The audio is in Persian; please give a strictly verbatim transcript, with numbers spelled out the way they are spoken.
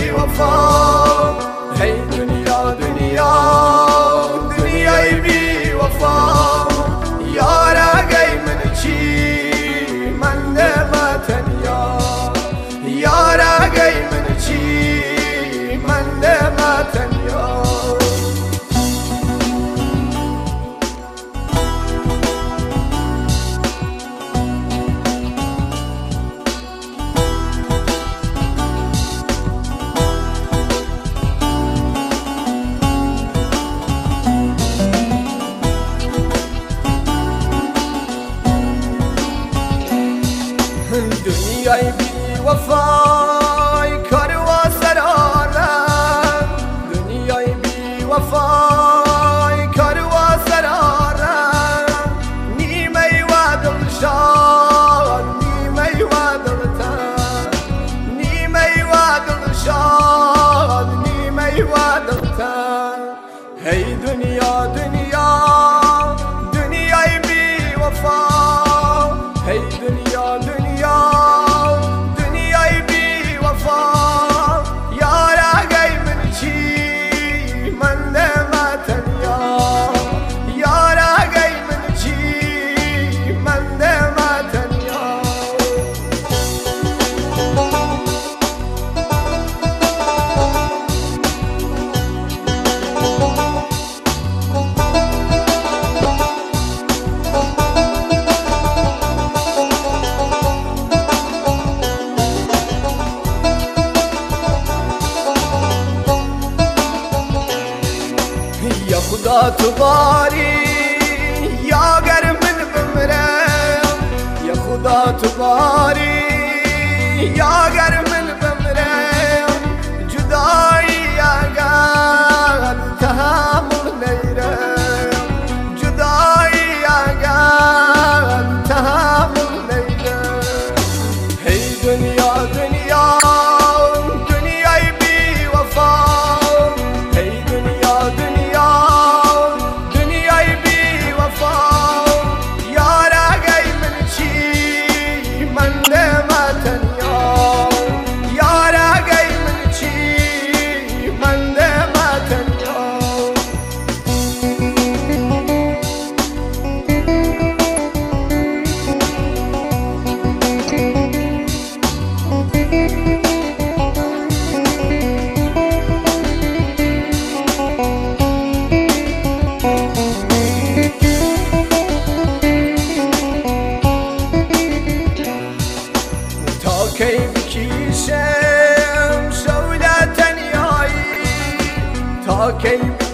بی وفا هی دنیا دنیا دنیای بی وفا یارا گی من چی من ما تنیا یارا گی من چی من ما تنیا دنیای بی وفای کار و سرارم دنیای بی وفای کار و سرارم نیمه و دلشان نیمه و دلتن نیمه و دلشان نیمه و دلتن هی دنیا دنیا دنیای بی وفا هی دنیا دنیا دنیای بی وفا یارا گی من چی من ما تنیا یارا گی من چی من ما تنیا یا خدا تو باری یا گر من بمرم یا خدا تو باری یا گر من بمرم جدایی اگر تحمل نیرم جدایی اگر تحمل نیرم هی دنیا دنیا دنیای بی وفا هی دنیا دنیا دنیای بی وفا یارا گی من چی من ما تنیا یارا گی من چی من ما تنیا تا کی بکشم شوله تنیایی تا کی